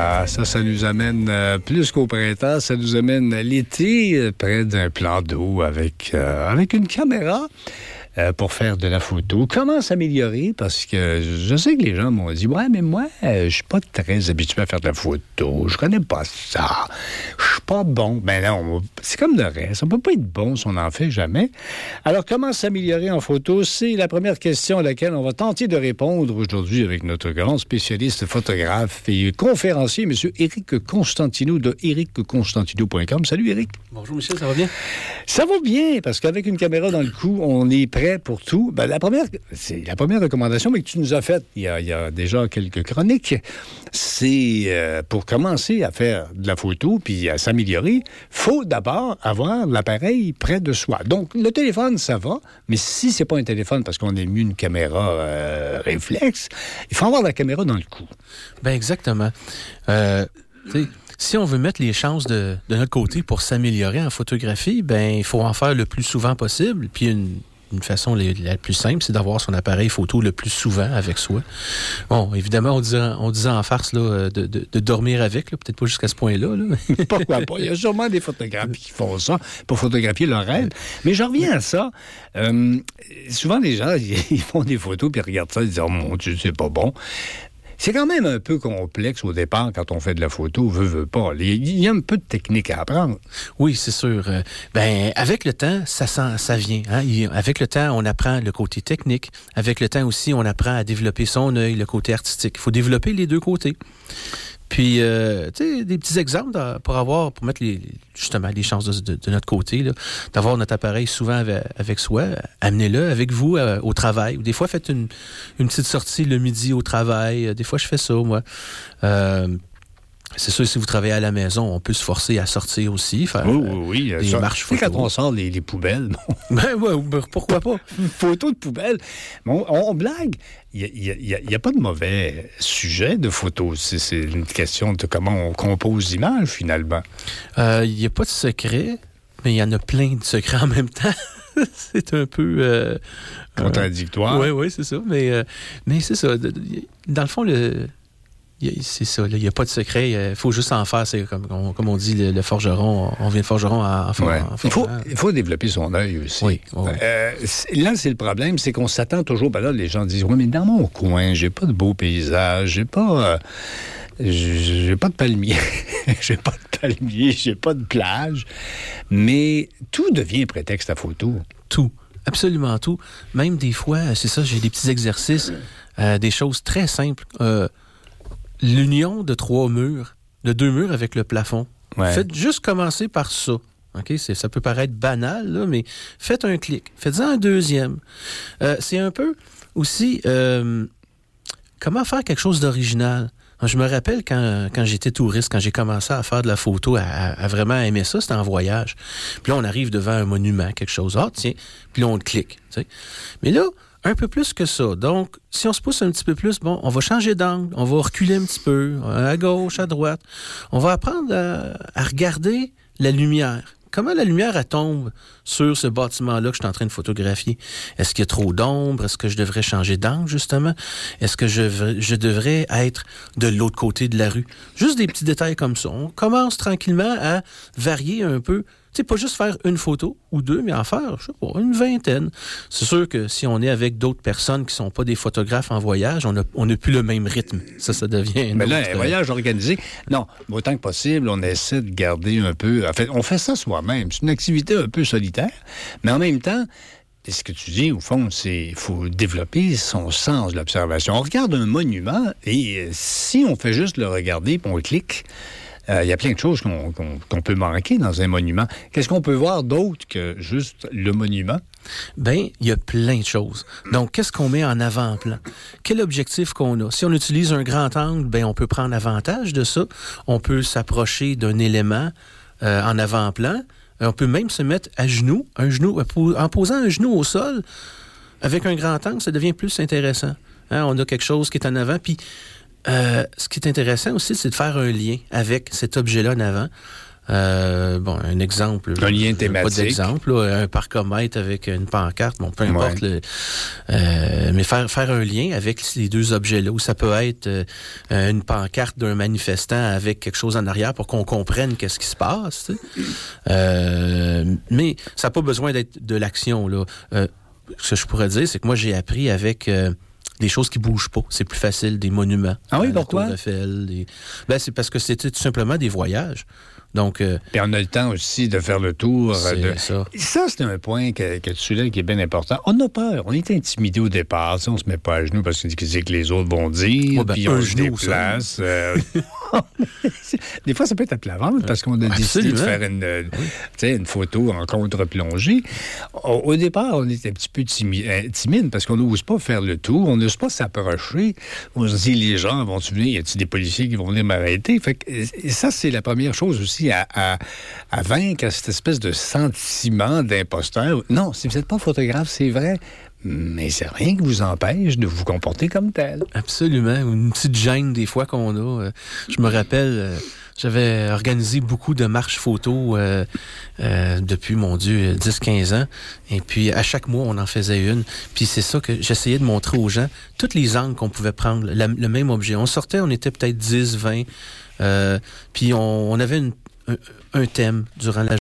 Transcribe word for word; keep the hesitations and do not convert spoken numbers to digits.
Ah, ça, ça nous amène euh, plus qu'au printemps, ça nous amène à l'été, euh, près d'un plan d'eau avec, euh, avec une caméra euh, pour faire de la photo. Comment s'améliorer? Parce que je sais que les gens m'ont dit « Ouais, mais moi, euh, je suis pas très habitué à faire de la photo. Je connais pas ça. Je suis pas bon. » Ben non, c'est comme le reste. On peut pas être bon si on n'en fait jamais. Alors, comment s'améliorer en photo? C'est la première question à laquelle on va tenter de répondre aujourd'hui avec notre grand spécialiste photographe et conférencier, M. Éric Constantino de éric constantino point com. Salut, Éric. Bonjour, Michel, ça va bien? Ça va bien, parce qu'avec une caméra dans le cou, on est prêt pour tout. Ben, la première, c'est la première recommandation mais que tu nous as faite il y a, il y a déjà quelques chroniques. C'est euh, pour commencer à faire de la photo puis à s'améliorer, faut d'abord avoir l'appareil près de soi. Donc, le téléphone, ça va, mais si c'est pas un téléphone parce qu'on a mis une caméra euh, réflexe, il faut avoir la caméra dans le cou. Ben exactement. Euh, tu sais, si on veut mettre les chances de, de notre côté pour s'améliorer en photographie, ben il faut en faire le plus souvent possible. Puis une Une façon la, la plus simple, c'est d'avoir son appareil photo le plus souvent avec soi. Bon, évidemment, on disait, on disait en farce là, de, de, de dormir avec, là, peut-être pas jusqu'à ce point-là. Là. Pourquoi pas? Il y a sûrement des photographes qui font ça pour photographier leur rêve. Mais je reviens à ça. Euh, souvent, les gens, ils font des photos puis ils regardent ça et ils disent « Oh mon Dieu, c'est pas bon ». C'est quand même un peu complexe au départ quand on fait de la photo, veut, veut pas. Il y a un peu de technique à apprendre. Oui, c'est sûr. Euh, ben, avec le temps, ça sent, ça vient. Hein? Avec le temps, on apprend le côté technique. Avec le temps aussi, on apprend à développer son œil, le côté artistique. Il faut développer les deux côtés. Puis, euh, tu sais, des petits exemples de, pour avoir, pour mettre les, justement les chances de, de, de notre côté, là, d'avoir notre appareil souvent avec, avec soi, amenez-le avec vous euh, au travail. Des fois, faites une, une petite sortie le midi au travail. Des fois, je fais ça, moi. Euh, C'est sûr, si vous travaillez à la maison, on peut se forcer à sortir aussi, faire oui, oui, oui. des ça, marches photo. Quand on sort les, les poubelles, bon. Ben, ouais, ben, pourquoi pas? Une photo de poubelle. Bon, on, on blague. Il n'y a, a, a pas de mauvais sujet de photo. C'est, c'est une question de comment on compose l'image, finalement. Il euh, n'y a pas de secret, mais il y en a plein de secrets en même temps. C'est un peu... Euh, contradictoire. Oui, euh, oui, c'est ça. Mais, euh, mais c'est ça. Dans le fond, le... c'est ça, il n'y a pas de secret. Il faut juste en faire. C'est comme on, comme on dit, le, le forgeron. On vient de forgeron à, à, ouais. en, en il, faut, il faut développer son œil aussi. Oui. oui. Euh, là, c'est le problème, c'est qu'on s'attend toujours. Ben là, les gens disent, oui, mais dans mon coin, j'ai pas de beau paysage, j'ai pas, euh, j'ai pas de palmier, j'ai pas de palmier, j'ai pas de plage. Mais tout devient prétexte à photo. Tout. Absolument tout. Même des fois, c'est ça, j'ai des petits exercices, euh, des choses très simples. Euh, L'union de trois murs, de deux murs avec le plafond. Ouais. Faites juste commencer par ça. Okay? C'est, ça peut paraître banal, là, mais faites un clic. Faites-en un deuxième. Euh, c'est un peu aussi euh, comment faire quelque chose d'original. Je me rappelle quand, quand j'étais touriste, quand j'ai commencé à faire de la photo, à, à vraiment aimer ça, c'était en voyage. Puis là, on arrive devant un monument, quelque chose. Ah, tiens. Puis là, on le clique. T'sais. Mais là, un peu plus que ça. Donc, si on se pousse un petit peu plus, bon, on va changer d'angle, on va reculer un petit peu, à gauche, à droite. On va apprendre à, à regarder la lumière. Comment la lumière, elle tombe sur ce bâtiment-là que je suis en train de photographier? Est-ce qu'il y a trop d'ombre? Est-ce que je devrais changer d'angle, justement? Est-ce que je, je devrais être de l'autre côté de la rue? Juste des petits détails comme ça. On commence tranquillement à varier un peu. Tu sais, pas juste faire une photo ou deux, mais en faire, je sais pas, une vingtaine. C'est sûr que si on est avec d'autres personnes qui sont pas des photographes en voyage, on a, on a plus le même rythme. Ça, ça devient... Mais là, autre... un voyage organisé, non, autant que possible, on essaie de garder un peu... En fait, on fait ça soi-même. C'est une activité un peu solitaire, mais en même temps, ce que tu dis, au fond, c'est qu'il faut développer son sens de l'observation. On regarde un monument et si on fait juste le regarder puis on clique, il euh, y a plein de choses qu'on, qu'on, qu'on peut manquer dans un monument. Qu'est-ce qu'on peut voir d'autre que juste le monument? Bien, il y a plein de choses. Donc, qu'est-ce qu'on met en avant-plan? Quel objectif qu'on a? Si on utilise un grand angle, bien, on peut prendre avantage de ça. On peut s'approcher d'un élément euh, en avant-plan. On peut même se mettre à genoux, un genou, en posant un genou au sol. Avec un grand angle, ça devient plus intéressant. Hein? On a quelque chose qui est en avant, puis... Euh, ce qui est intéressant aussi, c'est de faire un lien avec cet objet-là en avant. Euh, bon, un exemple. Un lien thématique. Pas d'exemple, là, un parcomètre avec une pancarte, bon, peu importe. Ouais. Le, euh, mais faire, faire un lien avec ces deux objets-là, où ça peut être euh, une pancarte d'un manifestant avec quelque chose en arrière pour qu'on comprenne qu'est-ce qui se passe. Tu sais. euh, mais ça n'a pas besoin d'être de l'action, là. Euh, ce que je pourrais dire, c'est que moi, j'ai appris avec... Euh, des choses qui bougent pas. C'est plus facile, des monuments. Ah oui, pourquoi? Des... Ben, c'est parce que c'était tout simplement des voyages. Donc, euh, puis on a le temps aussi de faire le tour. C'est de... ça. Ça, c'est un point que, que tu soulèves qui est bien important. On a peur. On est intimidé au départ. Tu sais, on se met pas à genoux parce que c'est que les autres vont dire. Ouais, ben, puis on se déplace. Euh... Des fois, ça peut être à plat ventre parce qu'on a décidé de faire une, oui. une photo en contre-plongée. Au, au départ, on est un petit peu timide, timide parce qu'on n'ose pas faire le tour. On n'ose pas s'approcher. On se dit, les gens vont-tu venir? Y a-t-il des policiers qui vont venir m'arrêter? Fait que, et ça, c'est la première chose aussi. À, à, à vaincre cette espèce de sentiment d'imposteur. Non, si vous n'êtes pas photographe, c'est vrai, mais c'est rien qui vous empêche de vous comporter comme tel. Absolument. Une petite gêne des fois qu'on a. Je me rappelle, j'avais organisé beaucoup de marches photos euh, euh, depuis, mon Dieu, dix quinze ans. Et puis, à chaque mois, on en faisait une. Puis c'est ça que j'essayais de montrer aux gens, tous les angles qu'on pouvait prendre, la, le même objet. On sortait, on était peut-être dix, vingt. Euh, puis on, on avait une un, un thème durant la